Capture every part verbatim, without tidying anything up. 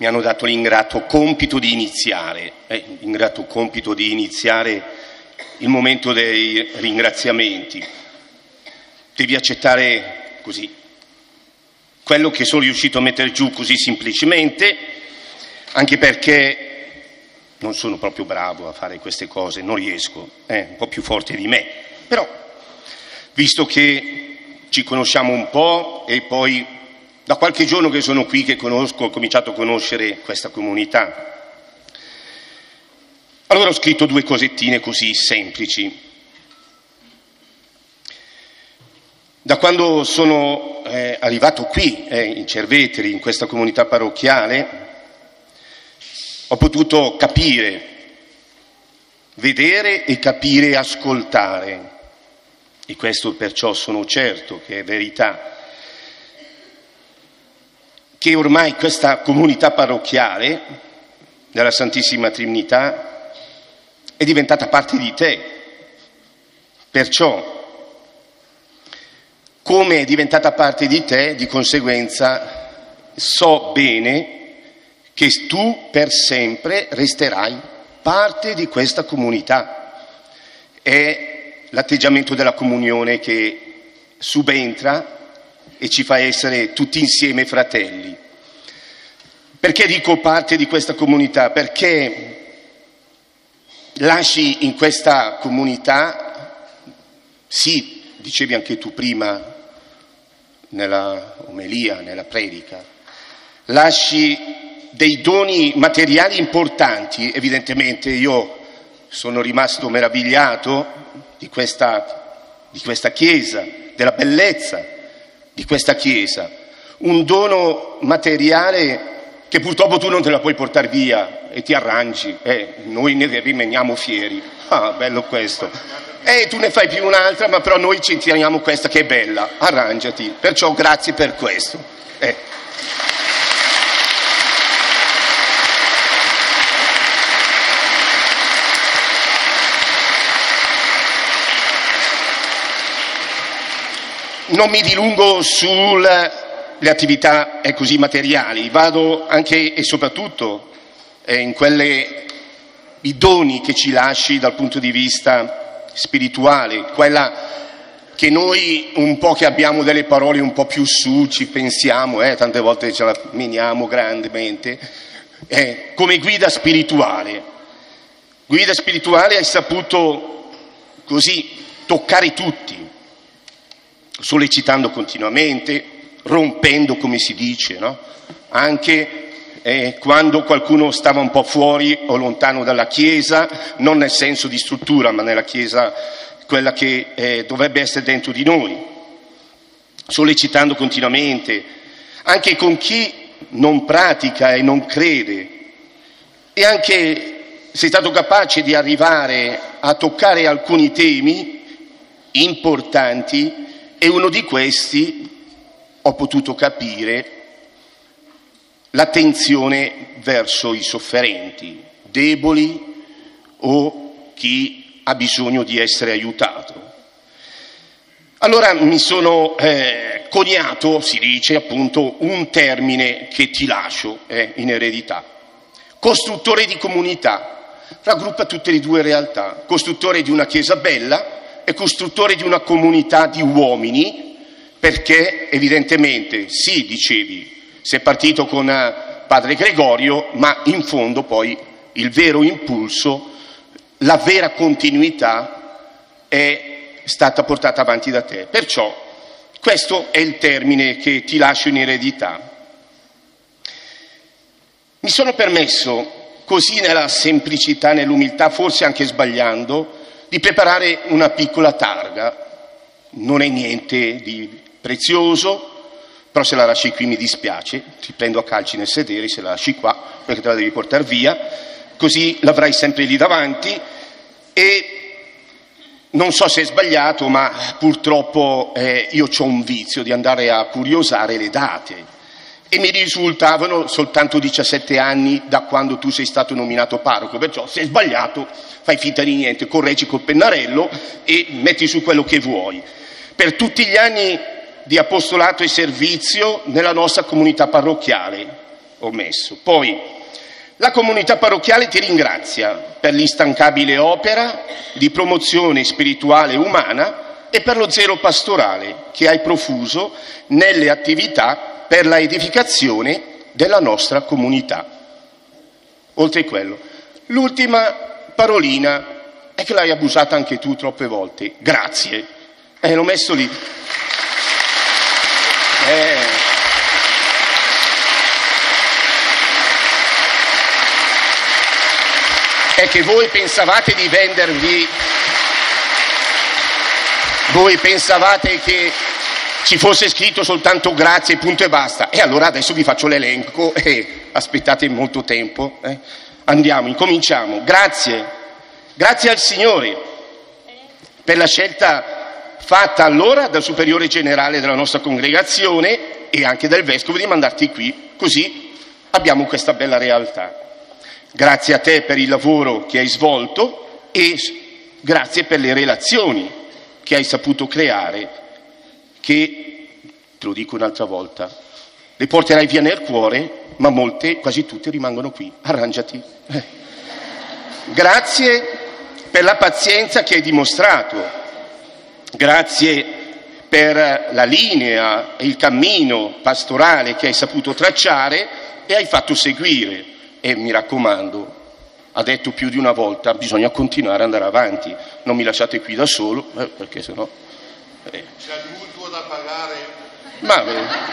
mi hanno dato l'ingrato compito di iniziare, eh, l'ingrato compito di iniziare il momento dei ringraziamenti. Devi accettare così quello che sono riuscito a mettere giù così semplicemente, anche perché non sono proprio bravo a fare queste cose, non riesco, è un po' più forte di me. Però, visto che ci conosciamo un po' e poi da qualche giorno che sono qui che conosco, ho cominciato a conoscere questa comunità, allora ho scritto due cosettine così semplici. Da quando sono eh, arrivato qui, eh, in Cerveteri, in questa comunità parrocchiale, ho potuto capire, vedere e capire e ascoltare, e questo perciò sono certo che è verità, che ormai questa comunità parrocchiale della Santissima Trinità è diventata parte di te. Perciò, come è diventata parte di te, di conseguenza so bene che tu per sempre resterai parte di questa comunità. È l'atteggiamento della comunione che subentra e ci fa essere tutti insieme fratelli. Perché dico parte di questa comunità? Perché lasci in questa comunità, sì, dicevi anche tu prima nella omelia, nella predica, lasci dei doni materiali importanti. Evidentemente io sono rimasto meravigliato di questa, di questa Chiesa, della bellezza di questa Chiesa, un dono materiale che purtroppo tu non te la puoi portare via e ti arrangi, eh, noi ne rimaniamo fieri. Ah, bello questo. E tu ne fai più un'altra, ma però noi ci teniamo questa che è bella, arrangiati. Perciò grazie per questo. Eh. Non mi dilungo sulle attività eh, così materiali, vado anche e soprattutto eh, in quelle, i doni che ci lasci dal punto di vista spirituale, quella che noi un po' che abbiamo delle parole un po' più su, ci pensiamo, eh, tante volte ce la meniamo grandemente, eh, come guida spirituale. Guida spirituale hai saputo così toccare tutti, sollecitando continuamente, rompendo, come si dice, no? Anche eh, quando qualcuno stava un po' fuori o lontano dalla Chiesa, non nel senso di struttura, ma nella Chiesa, quella che eh, dovrebbe essere dentro di noi, sollecitando continuamente, anche con chi non pratica e non crede, e anche sei stato capace di arrivare a toccare alcuni temi importanti. E uno di questi ho potuto capire l'attenzione verso i sofferenti, deboli o chi ha bisogno di essere aiutato. Allora mi sono eh, coniato, si dice appunto, un termine che ti lascio eh, in eredità. Costruttore di comunità, raggruppa tutte e due realtà, costruttore di una chiesa bella, è costruttore di una comunità di uomini, perché evidentemente, sì, dicevi, sei partito con padre Gregorio, ma in fondo poi il vero impulso, la vera continuità è stata portata avanti da te. Perciò questo è il termine che ti lascio in eredità. Mi sono permesso, così nella semplicità, nell'umiltà, forse anche sbagliando, di preparare una piccola targa. Non è niente di prezioso, però se la lasci qui mi dispiace, ti prendo a calci nel sedere se la lasci qua, perché te la devi portare via, così l'avrai sempre lì davanti. E non so se è sbagliato, ma purtroppo eh, io ho un vizio di andare a curiosare le date, e mi risultavano soltanto diciassette anni da quando tu sei stato nominato parroco, perciò se è sbagliato fai finta di niente, correggi col pennarello e metti su quello che vuoi. Per tutti gli anni di apostolato e servizio nella nostra comunità parrocchiale, omesso. Poi, la comunità parrocchiale ti ringrazia per l'instancabile opera di promozione spirituale e umana e per lo zelo pastorale che hai profuso nelle attività per la edificazione della nostra comunità. Oltre a quello, l'ultima parolina è che l'hai abusata anche tu troppe volte. Grazie. Eh, l'ho messo lì. Eh... È che voi pensavate di vendervi, voi pensavate che ci fosse scritto soltanto grazie, punto e basta. E allora adesso vi faccio l'elenco e aspettate molto tempo. Eh? Andiamo, incominciamo. Grazie, grazie al Signore per la scelta fatta allora dal superiore generale della nostra congregazione e anche del vescovo di mandarti qui, così abbiamo questa bella realtà. Grazie a te per il lavoro che hai svolto e grazie per le relazioni che hai saputo creare, che, te lo dico un'altra volta, le porterai via nel cuore, ma molte, quasi tutte, rimangono qui. Arrangiati. Eh. Grazie per la pazienza che hai dimostrato, grazie per la linea e il cammino pastorale che hai saputo tracciare e hai fatto seguire. E mi raccomando, ha detto più di una volta, bisogna continuare ad andare avanti, non mi lasciate qui da solo, eh, perché sennò... Eh. C'è il mutuo da pagare. Ma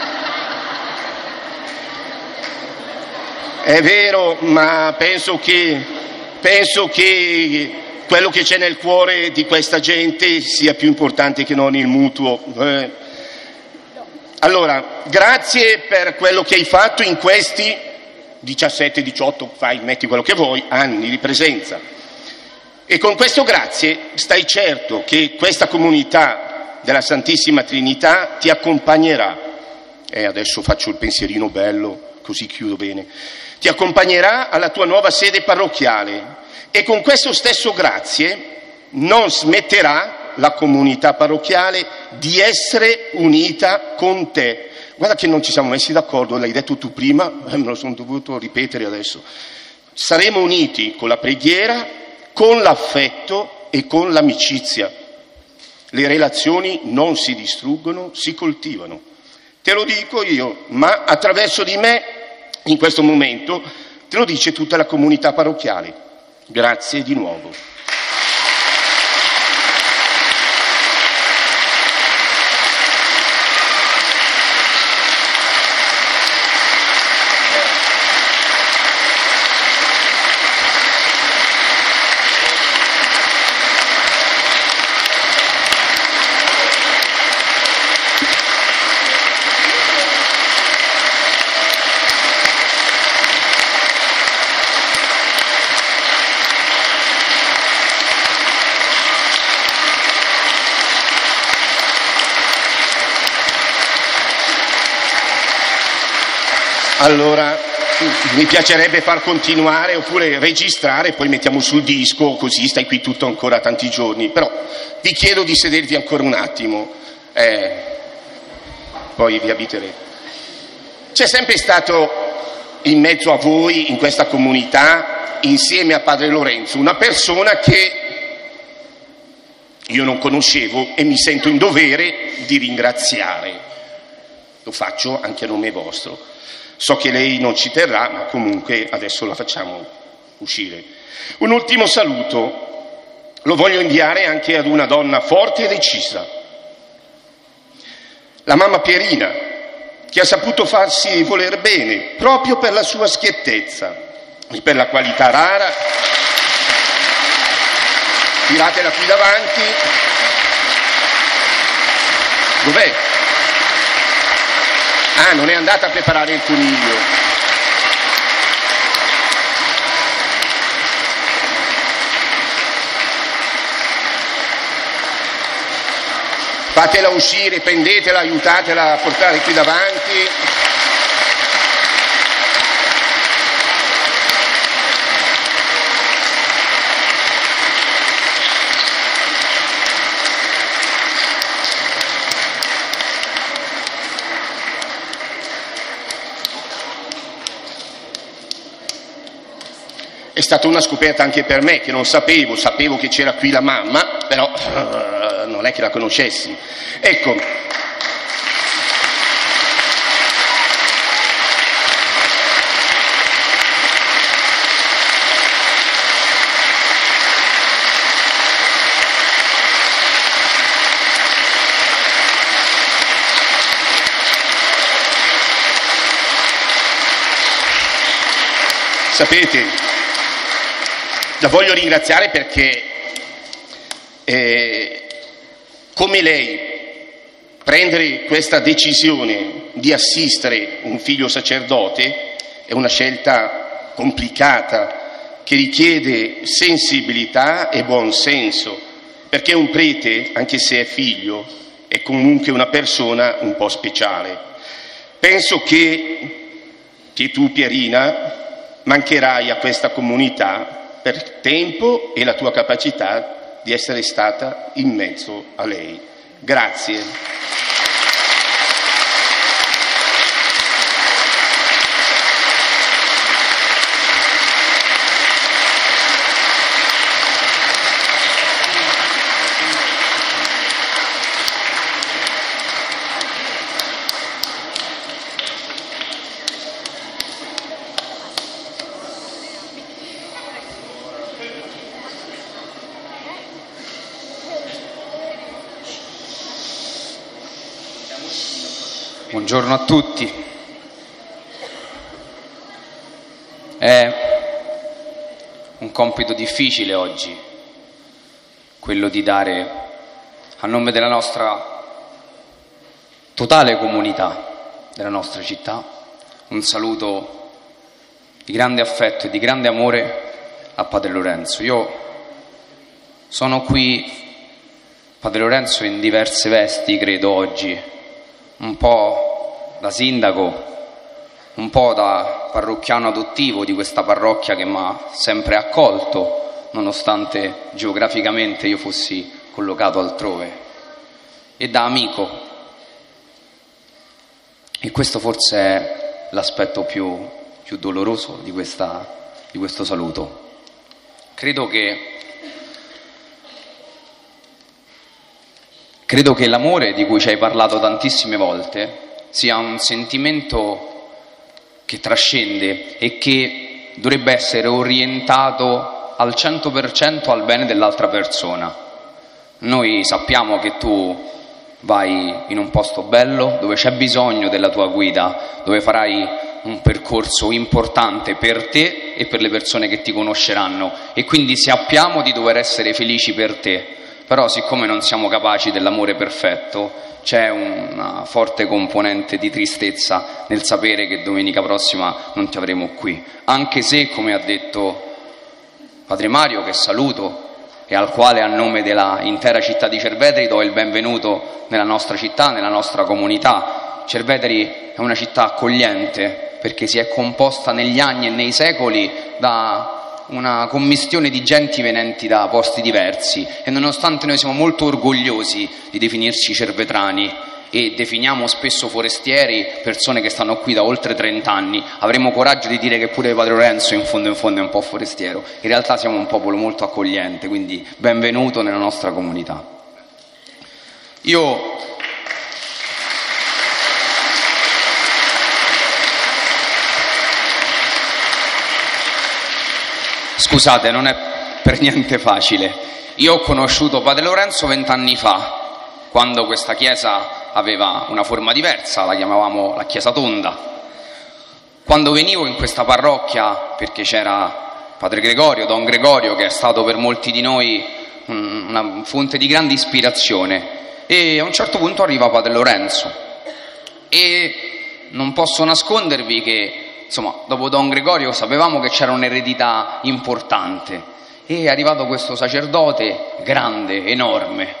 eh, è vero, ma penso che, penso che quello che c'è nel cuore di questa gente sia più importante che non il mutuo. Eh. Allora, grazie per quello che hai fatto in questi diciassette, diciotto, fai, metti quello che vuoi, anni di presenza. E con questo grazie stai certo che questa comunità della Santissima Trinità ti accompagnerà. E adesso faccio il pensierino bello, così chiudo bene. Ti accompagnerà alla tua nuova sede parrocchiale e con questo stesso grazie non smetterà la comunità parrocchiale di essere unita con te. Guarda che non ci siamo messi d'accordo, l'hai detto tu prima, me lo sono dovuto ripetere adesso. Saremo uniti con la preghiera, con l'affetto e con l'amicizia. Le relazioni non si distruggono, si coltivano. Te lo dico io, ma attraverso di me, in questo momento, te lo dice tutta la comunità parrocchiale. Grazie di nuovo. Allora, mi piacerebbe far continuare oppure registrare, poi mettiamo sul disco, così stai qui tutto ancora tanti giorni. Però vi chiedo di sedervi ancora un attimo, eh, poi vi abiterete. C'è sempre stato in mezzo a voi, in questa comunità, insieme a Padre Lorenzo, una persona che io non conoscevo e mi sento in dovere di ringraziare. Lo faccio anche a nome vostro. So che lei non ci terrà, ma comunque adesso la facciamo uscire. Un ultimo saluto lo voglio inviare anche ad una donna forte e decisa, la mamma Pierina, che ha saputo farsi voler bene proprio per la sua schiettezza e per la qualità rara. Tiratela qui davanti. Dov'è? Ah, non è andata a preparare il coniglio. Fatela uscire, prendetela, aiutatela a portare qui davanti. È stata una scoperta anche per me, che non sapevo, sapevo che c'era qui la mamma, però uh, non è che la conoscessi. Ecco, sapete, la voglio ringraziare perché eh, come lei prendere questa decisione di assistere un figlio sacerdote è una scelta complicata che richiede sensibilità e buon senso, perché un prete, anche se è figlio, è comunque una persona un po' speciale. Penso che, che tu, Pierina, mancherai a questa comunità per tempo e la tua capacità di essere stata in mezzo a lei. Grazie. Buongiorno a tutti. È un compito difficile oggi, quello di dare, a nome della nostra totale comunità, della nostra città, un saluto di grande affetto e di grande amore a Padre Lorenzo. Io sono qui, Padre Lorenzo, in diverse vesti, credo, oggi. Un po' da sindaco, un po' da parrocchiano adottivo di questa parrocchia che mi ha sempre accolto, nonostante geograficamente io fossi collocato altrove, e da amico. E questo forse è l'aspetto più, più doloroso di, questa, di questo saluto. Credo che Credo che l'amore di cui ci hai parlato tantissime volte sia un sentimento che trascende e che dovrebbe essere orientato al cento per cento al bene dell'altra persona. Noi sappiamo che tu vai in un posto bello, dove c'è bisogno della tua guida, dove farai un percorso importante per te e per le persone che ti conosceranno, e quindi sappiamo di dover essere felici per te. Però siccome non siamo capaci dell'amore perfetto, c'è una forte componente di tristezza nel sapere che domenica prossima non ti avremo qui. Anche se, come ha detto Padre Mario, che saluto, e al quale a nome della intera città di Cerveteri do il benvenuto nella nostra città, nella nostra comunità. Cerveteri è una città accogliente perché si è composta negli anni e nei secoli da una commistione di genti venenti da posti diversi, e nonostante noi siamo molto orgogliosi di definirci cervetrani e definiamo spesso forestieri persone che stanno qui da oltre trent'anni, avremo coraggio di dire che pure Padre Lorenzo in fondo in fondo è un po' forestiero. In realtà siamo un popolo molto accogliente, quindi benvenuto nella nostra comunità. Io Scusate, non è per niente facile. Io ho conosciuto Padre Lorenzo vent'anni fa, quando questa chiesa aveva una forma diversa, la chiamavamo la chiesa tonda. Quando venivo in questa parrocchia, perché c'era Padre Gregorio, Don Gregorio, che è stato per molti di noi una fonte di grande ispirazione, e a un certo punto arriva Padre Lorenzo. E non posso nascondervi che, insomma, dopo Don Gregorio sapevamo che c'era un'eredità importante, e è arrivato questo sacerdote grande, enorme.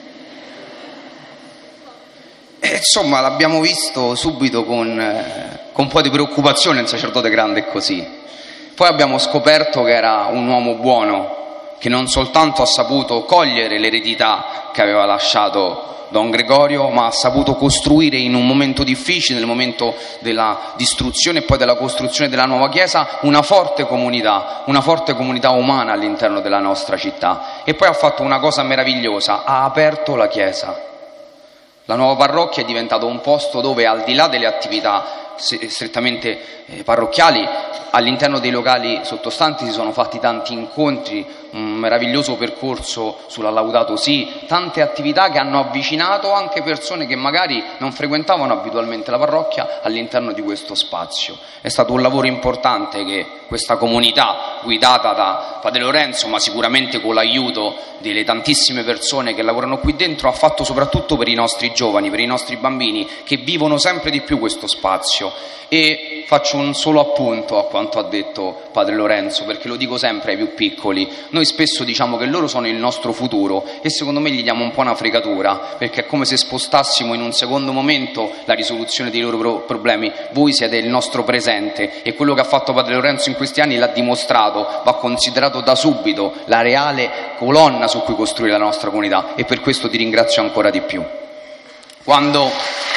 E insomma l'abbiamo visto subito con, eh, con un po' di preoccupazione, un sacerdote grande così. Poi abbiamo scoperto che era un uomo buono, che non soltanto ha saputo cogliere l'eredità che aveva lasciato Don Gregorio, ma ha saputo costruire in un momento difficile, nel momento della distruzione e poi della costruzione della nuova chiesa, una forte comunità, una forte comunità umana all'interno della nostra città. E poi ha fatto una cosa meravigliosa, ha aperto la chiesa. La nuova parrocchia è diventata un posto dove, al di là delle attività strettamente eh, parrocchiali, all'interno dei locali sottostanti si sono fatti tanti incontri, un meraviglioso percorso sulla Laudato Si, tante attività che hanno avvicinato anche persone che magari non frequentavano abitualmente la parrocchia all'interno di questo spazio. È stato un lavoro importante che questa comunità, guidata da Padre Lorenzo, ma sicuramente con l'aiuto delle tantissime persone che lavorano qui dentro, ha fatto soprattutto per i nostri giovani, per i nostri bambini che vivono sempre di più questo spazio. E faccio un solo appunto a quanto ha detto Padre Lorenzo, perché lo dico sempre ai più piccoli: noi spesso diciamo che loro sono il nostro futuro e secondo me gli diamo un po' una fregatura, perché è come se spostassimo in un secondo momento la risoluzione dei loro pro- problemi. Voi siete il nostro presente e quello che ha fatto Padre Lorenzo in questi anni l'ha dimostrato, va considerato da subito la reale colonna su cui costruire la nostra comunità, e per questo ti ringrazio ancora di più. Quando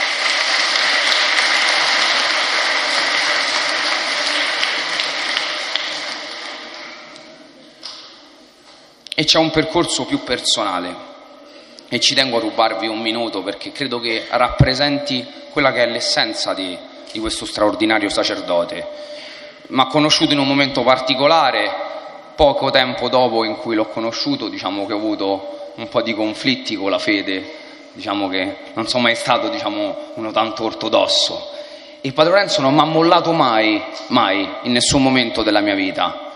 E c'è un percorso più personale e ci tengo a rubarvi un minuto perché credo che rappresenti quella che è l'essenza di, di questo straordinario sacerdote. Mi ha conosciuto in un momento particolare, poco tempo dopo in cui l'ho conosciuto, diciamo che ho avuto un po' di conflitti con la fede, diciamo che non sono mai stato, diciamo, uno tanto ortodosso. E Padre Lorenzo non mi ha mollato mai, mai, in nessun momento della mia vita.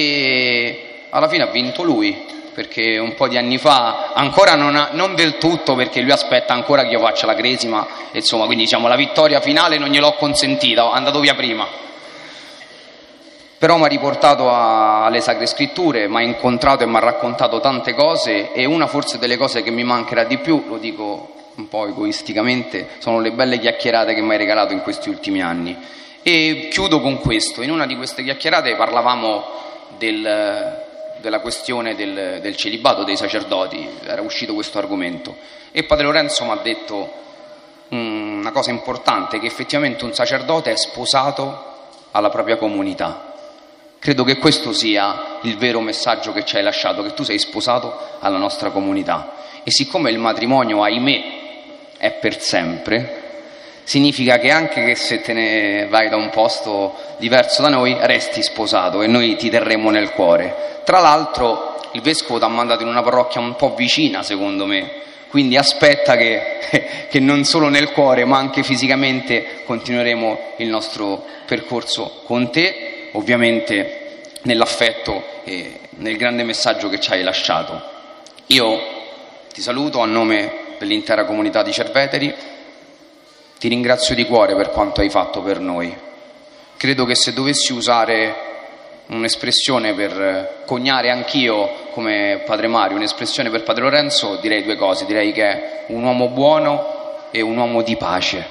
E alla fine ha vinto lui, perché un po' di anni fa, ancora non, ha, non del tutto, perché lui aspetta ancora che io faccia la cresima, insomma, quindi diciamo la vittoria finale non gliel'ho consentita, è andato via prima. Però mi ha riportato a, alle Sacre Scritture, mi ha incontrato e mi ha raccontato tante cose, e una forse delle cose che mi mancherà di più, lo dico un po' egoisticamente, sono le belle chiacchierate che mi hai regalato in questi ultimi anni. E chiudo con questo: in una di queste chiacchierate parlavamo del... della questione del, del celibato dei sacerdoti, era uscito questo argomento, e Padre Lorenzo mi ha detto um, una cosa importante, che effettivamente un sacerdote è sposato alla propria comunità. Credo che questo sia il vero messaggio che ci hai lasciato, che tu sei sposato alla nostra comunità, e siccome il matrimonio, ahimè, è per sempre, significa che anche che se te ne vai da un posto diverso da noi, resti sposato e noi ti terremo nel cuore. Tra l'altro il vescovo ti ha mandato in una parrocchia un po' vicina, secondo me, quindi aspetta che, che non solo nel cuore ma anche fisicamente continueremo il nostro percorso con te, ovviamente nell'affetto e nel grande messaggio che ci hai lasciato. Io ti saluto a nome dell'intera comunità di Cerveteri, ti ringrazio di cuore per quanto hai fatto per noi. Credo che se dovessi usare un'espressione per coniare anch'io, come Padre Mario, un'espressione per Padre Lorenzo, direi due cose: direi che è un uomo buono e un uomo di pace,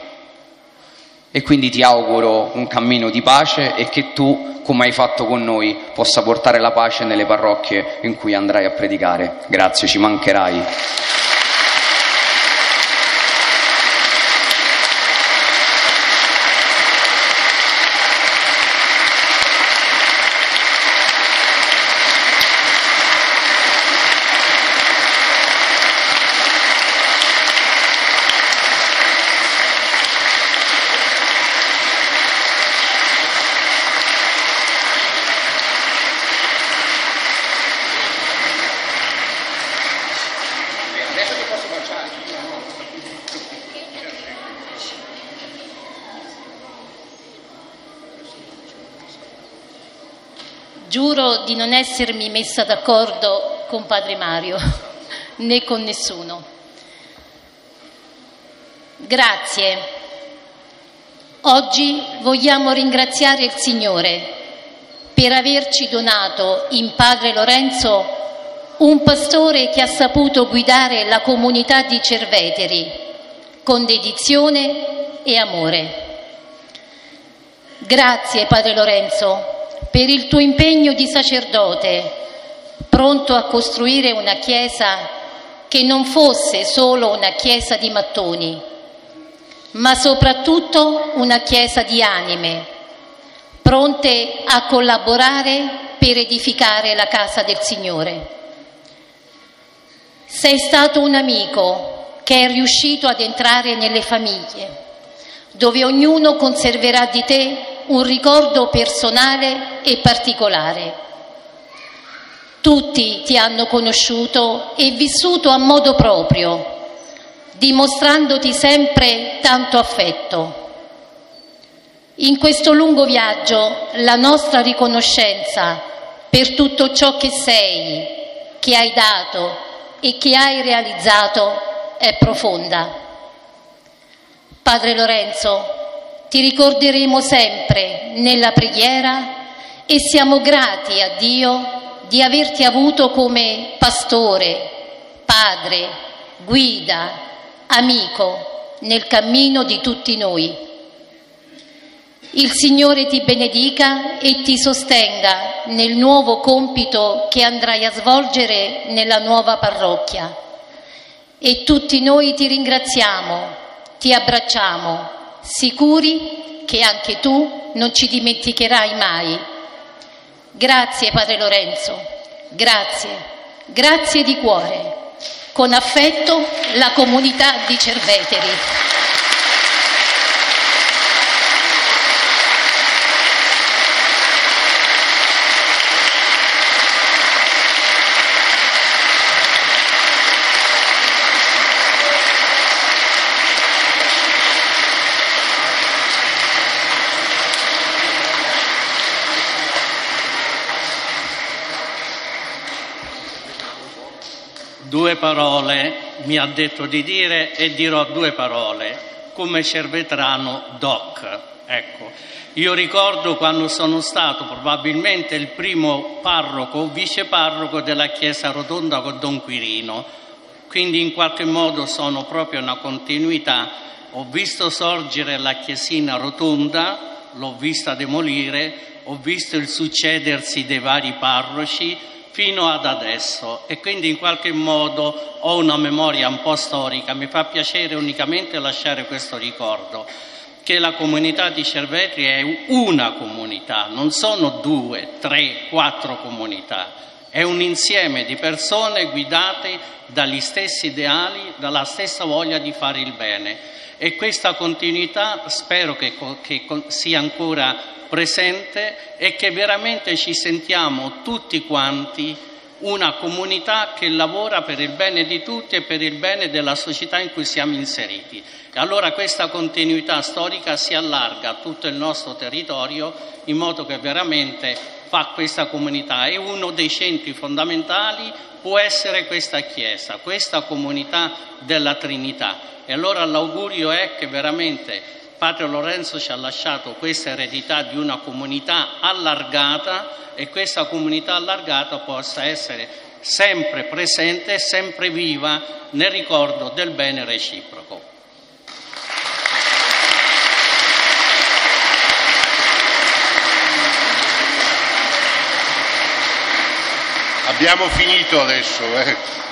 e quindi ti auguro un cammino di pace e che tu, come hai fatto con noi, possa portare la pace nelle parrocchie in cui andrai a predicare. Grazie, ci mancherai. Giuro di non essermi messa d'accordo con Padre Mario, né con nessuno. Grazie. Oggi vogliamo ringraziare il Signore per averci donato in Padre Lorenzo un pastore che ha saputo guidare la comunità di Cerveteri con dedizione e amore. Grazie, Padre Lorenzo, per il tuo impegno di sacerdote, pronto a costruire una Chiesa che non fosse solo una chiesa di mattoni, ma soprattutto una chiesa di anime, pronte a collaborare per edificare la casa del Signore. Sei stato un amico che è riuscito ad entrare nelle famiglie, dove ognuno conserverà di te un ricordo personale e particolare. Tutti ti hanno conosciuto e vissuto a modo proprio, dimostrandoti sempre tanto affetto. In questo lungo viaggio la nostra riconoscenza per tutto ciò che sei, che hai dato e che hai realizzato è profonda. Padre Lorenzo, ti ricorderemo sempre nella preghiera e siamo grati a Dio di averti avuto come pastore, padre, guida, amico nel cammino di tutti noi. Il Signore ti benedica e ti sostenga nel nuovo compito che andrai a svolgere nella nuova parrocchia. E tutti noi ti ringraziamo, ti abbracciamo, sicuri che anche tu non ci dimenticherai mai. Grazie Padre Lorenzo, grazie, grazie di cuore. Con affetto la comunità di Cerveteri. Due parole mi ha detto di dire e dirò due parole come cervetrano doc. Ecco, io ricordo quando sono stato probabilmente il primo parroco o viceparroco della chiesa rotonda con Don Quirino, quindi in qualche modo sono proprio una continuità. Ho visto sorgere la chiesina rotonda, l'ho vista demolire, ho visto il succedersi dei vari parroci fino ad adesso e quindi in qualche modo ho una memoria un po' storica. Mi fa piacere unicamente lasciare questo ricordo, che la comunità di Cerveteri è una comunità, non sono due, tre, quattro comunità, è un insieme di persone guidate dagli stessi ideali, dalla stessa voglia di fare il bene e questa continuità spero che, che sia ancora presente e che veramente ci sentiamo tutti quanti una comunità che lavora per il bene di tutti e per il bene della società in cui siamo inseriti. E allora questa continuità storica si allarga a tutto il nostro territorio in modo che veramente fa questa comunità e uno dei centri fondamentali può essere questa Chiesa, questa comunità della Trinità. E allora l'augurio è che veramente Padre Lorenzo ci ha lasciato questa eredità di una comunità allargata e questa comunità allargata possa essere sempre presente e sempre viva nel ricordo del bene reciproco. Abbiamo finito adesso, eh.